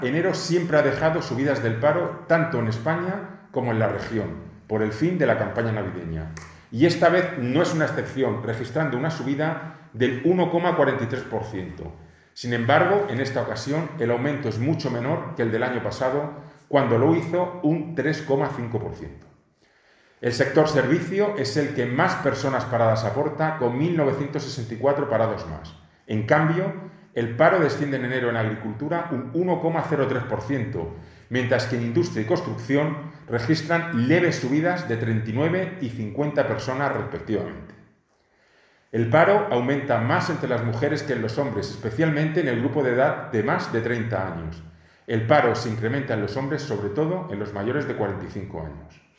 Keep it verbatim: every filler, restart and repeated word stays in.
Enero siempre ha dejado subidas del paro tanto en España como en la región, por el fin de la campaña navideña. Y esta vez no es una excepción, registrando una subida del uno coma cuarenta y tres por ciento. Sin embargo, en esta ocasión el aumento es mucho menor que el del año pasado, cuando lo hizo un tres coma cinco por ciento. El sector servicio es el que más personas paradas aporta, con mil novecientos sesenta y cuatro parados más. En cambio, el paro desciende en enero en agricultura un uno coma cero tres por ciento, mientras que en industria y construcción registran leves subidas de treinta y nueve y cincuenta personas respectivamente. El paro aumenta más entre las mujeres que en los hombres, especialmente en el grupo de edad de más de treinta años. El paro se incrementa en los hombres, sobre todo en los mayores de cuarenta y cinco años.